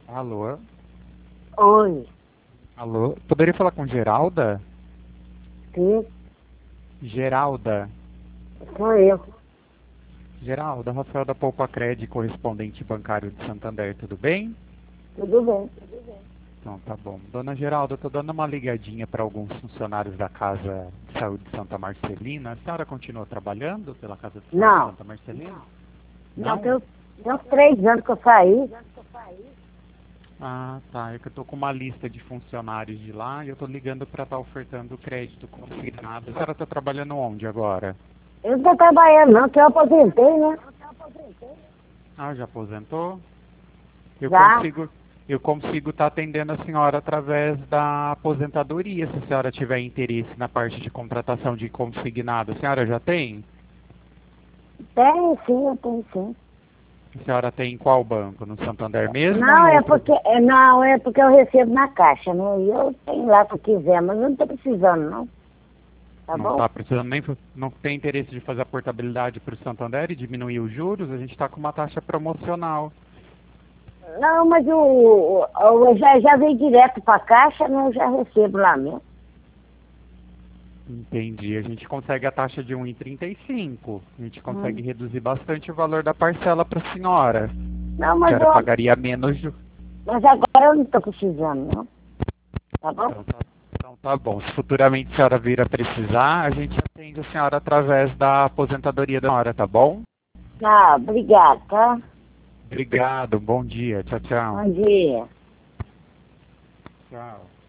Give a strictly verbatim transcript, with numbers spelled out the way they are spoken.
Alô? Oi, Alô? Poderia falar com Geralda? sim, Geralda. sou eu. Geralda, Rafael da Poupa Cred, correspondente bancário de Santander, tudo bem? Tudo bem. Então, tá bom. Dona Geralda, eu tô dando uma ligadinha para alguns funcionários da Casa de Saúde de Santa Marcelina. A senhora continua trabalhando pela Casa de Saúde de Não, Santa Marcelina? não, Não? tem, uns- tem uns três anos que eu saí. Ah, tá. É que eu tô com uma lista de funcionários de lá e eu tô ligando para estar ofertando crédito consignado. A senhora tá trabalhando onde agora? Eu não tô trabalhando não, que eu aposentei, né? Ah, já aposentou? Eu Já. consigo, eu consigo estar atendendo a senhora através da aposentadoria, se a senhora tiver interesse na parte de contratação de consignado. A senhora já tem? Tem sim, eu tenho sim. A senhora tem em qual banco? No Santander mesmo ou Não, em é outro? porque, é, não, é porque eu recebo na caixa, né? E eu tenho lá se eu quiser, mas eu não tô precisando, não. Tá Não bom? está precisando nem, não tem interesse de fazer a portabilidade para o Santander e diminuir os juros? A gente está com uma taxa promocional. Não, mas o, o, o- já, já veio direto pra caixa, né? Eu já recebo lá mesmo. Entendi. A gente consegue a taxa de um vírgula trinta e cinco. A gente Hum. consegue reduzir bastante o valor da parcela para a senhora. Não, A mas senhora eu, pagaria menos de... mas agora eu não tô precisando, não. Tá bom? Então tá, então tá bom. Se futuramente a senhora vir a precisar, a gente atende a senhora através da aposentadoria da senhora, tá bom? Ah, obrigado, tá? Obrigado, bom dia. Tchau, tchau. Bom dia. Tchau.